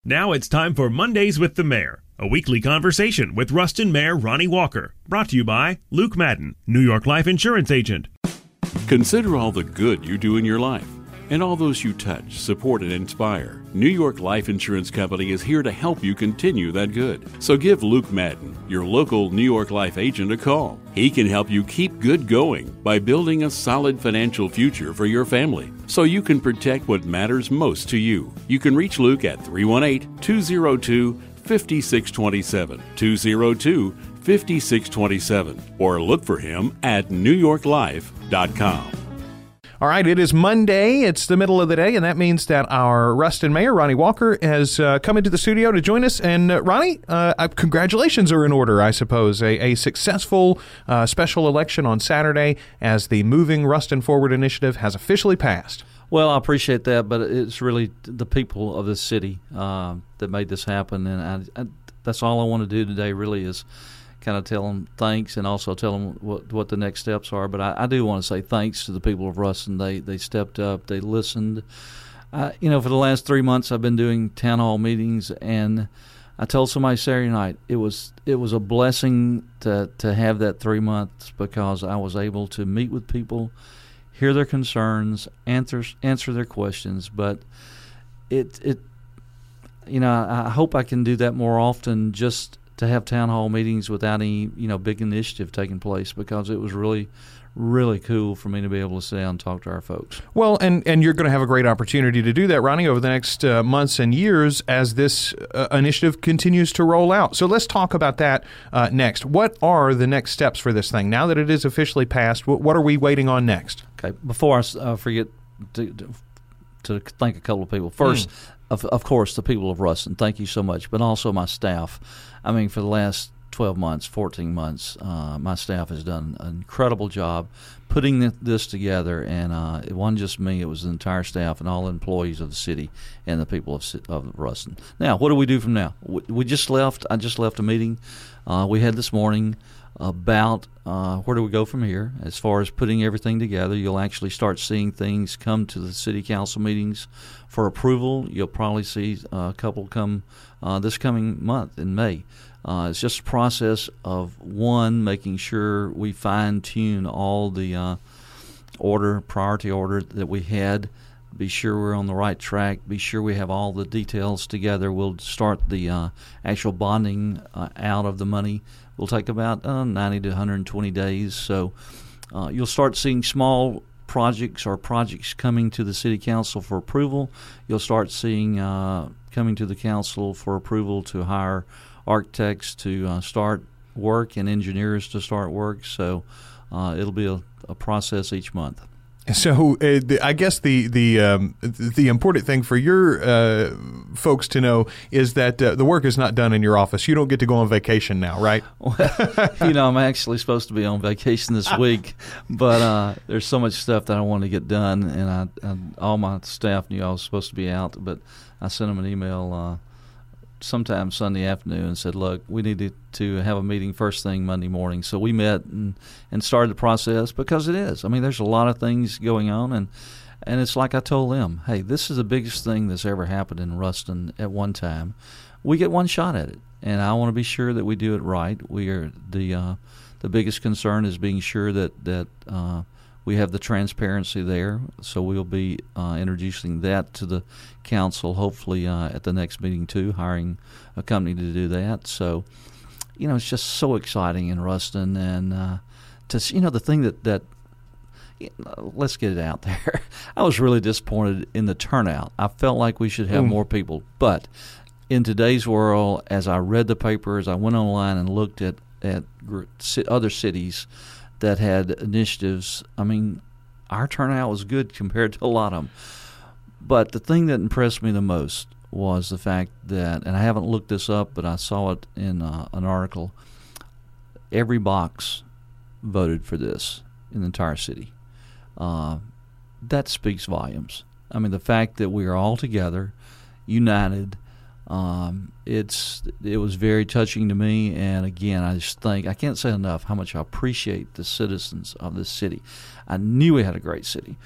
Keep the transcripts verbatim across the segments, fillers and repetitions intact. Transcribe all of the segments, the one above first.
Now it's time for Mondays with the Mayor, a weekly conversation with Ruston Mayor Ronnie Walker, brought to you by Luke Madden, New York Life Insurance Agent. Consider all the good you do in your life and all those you touch, support, and inspire. New York Life Insurance Company is here to help you continue that good. So give Luke Madden, your local New York Life agent, a call. He can help you keep good going by building a solid financial future for your family so you can protect what matters most to you. You can reach Luke at three one eight, two zero two, five six two seven, two zero two, five six two seven, or look for him at new york life dot com. All right, it is Monday. It's the middle of the day, and that means that our Ruston Mayor, Ronnie Walker, has uh, come into the studio to join us. And uh, Ronnie, uh, congratulations are in order, I suppose. A, a successful uh, special election on Saturday as the Moving Ruston Forward initiative has officially passed. Well, I appreciate that, but it's really the people of this city uh, that made this happen, and I, I, that's all I want to do today really is kind of tell them thanks and also tell them what, what the next steps are. But I, I do want to say thanks to the people of Ruston. They they stepped up. They listened. Uh, you know, for the last three months I've been doing town hall meetings, and I told somebody Saturday night it was it was a blessing to, to have that three months because I was able to meet with people, hear their concerns, answer, answer their questions. But it, it you know, I hope I can do that more often, just to have town hall meetings without any, you know, big initiative taking place, because it was really, really cool for me to be able to sit down and talk to our folks. Well, and, and you're going to have a great opportunity to do that, Ronnie, over the next uh, months and years as this uh, initiative continues to roll out. So let's talk about that uh, next. What are the next steps for this thing? Now that it is officially passed, what, what are we waiting on next? Okay, before I uh, forget to, to thank a couple of people. First, mm. of, of course, the people of Ruston, thank you so much, but also my staff. I mean, for the last twelve months, fourteen months, uh, my staff has done an incredible job putting this together, and uh, it wasn't just me, it was the entire staff and all the employees of the city and the people of, of Ruston. Now, what do we do from now? We, we just left, I just left a meeting uh, we had this morning about uh, where do we go from here as far as putting everything together. You'll actually start seeing things come to the city council meetings for approval. You'll probably see a couple come uh, this coming month in May. Uh, it's just a process of, one, making sure we fine-tune all the uh, order, priority order that we had, be sure we're on the right track, be sure we have all the details together. We'll start the uh, actual bonding uh, out of the money. Will take about uh, ninety to one hundred twenty days. So uh, you'll start seeing small projects or projects coming to the city council for approval. You'll start seeing uh, coming to the council for approval to hire architects to uh, start work and engineers to start work. So uh, it'll be a, a process each month. So uh, the, I guess the the um, the important thing for your uh, folks to know is that uh, the work is not done in your office. You don't get to go on vacation now, right? Well, you know, I'm actually supposed to be on vacation this week, but uh, there's so much stuff that I want to get done, and I, I, all my staff knew I was supposed to be out, but I sent them an email uh, sometime Sunday afternoon and said, look, we need to, to have a meeting first thing Monday morning. So we met and, and started the process, because it is. I mean, there's a lot of things going on, and and it's like I told them, hey, this is the biggest thing that's ever happened in Ruston at one time. We get one shot at it, and I want to be sure that we do it right. We are the uh, the biggest concern is being sure that, that uh, we have the transparency there, so we'll be uh, introducing that to the council, hopefully uh, at the next meeting too, hiring a company to do that. So, you know, it's just so exciting in Ruston, and uh, to you know the thing that that you know, let's get it out there. I was really disappointed in the turnout. I felt like we should have mm. more people, but in today's world, as I read the papers, I went online and looked at at other cities that had initiatives. I mean, our turnout was good compared to a lot of them. But the thing that impressed me the most was the fact that, and I haven't looked this up, but I saw it in uh, an article, every box voted for this in the entire city. Uh, that speaks volumes. I mean, the fact that we are all together, united, Um, it's it was very touching to me, and again, I just think I can't say enough how much I appreciate the citizens of this city. I knew we had a great city,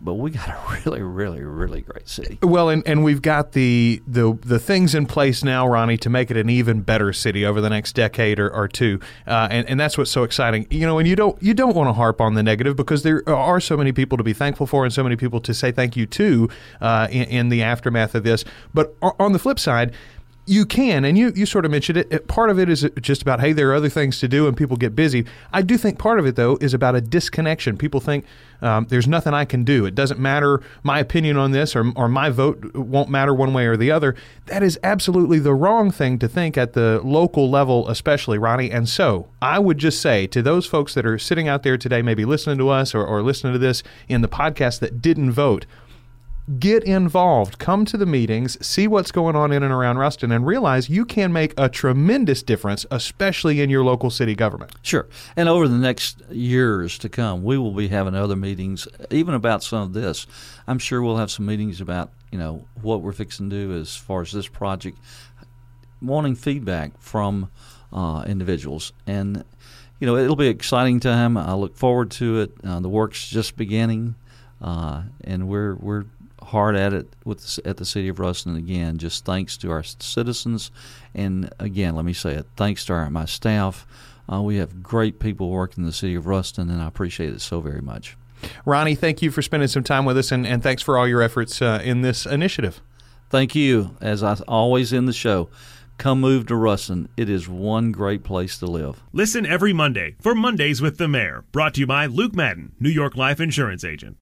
but we got a really, really, really great city. Well, and, and we've got the, the the things in place now, Ronnie, to make it an even better city over the next decade or, or two, uh, and and that's what's so exciting. You know, and you don't you don't want to harp on the negative because there are so many people to be thankful for and so many people to say thank you to uh, in, in the aftermath of this. But on the flip side, you can, and you, you sort of mentioned it, part of it is just about, hey, there are other things to do and people get busy. I do think part of it, though, is about a disconnection. People think um, there's nothing I can do. It doesn't matter my opinion on this or, or my vote won't matter one way or the other. That is absolutely the wrong thing to think at the local level, especially, Ronnie. And so I would just say to those folks that are sitting out there today, maybe listening to us or, or listening to this in the podcast that didn't vote, get involved, come to the meetings, see what's going on in and around Ruston, and realize you can make a tremendous difference, especially in your local city government. Sure. And over the next years to come, we will be having other meetings, even about some of this. I'm sure we'll have some meetings about, you know, what we're fixing to do as far as this project, wanting feedback from uh, individuals. And, you know, it'll be an exciting time. I look forward to it. Uh, the work's just beginning, uh, and we're we're hard at it with at the city of Ruston. Again, just thanks to our citizens, and again, let me say it, thanks to our, my staff. Uh, we have great people working in the city of Ruston, and I appreciate it so very much. Ronnie, thank you for spending some time with us, and, and thanks for all your efforts uh, in this initiative. Thank you. As I always end the show, come move to Ruston. It is one great place to live. Listen every Monday for Mondays with the Mayor, brought to you by Luke Madden, New York Life Insurance Agent.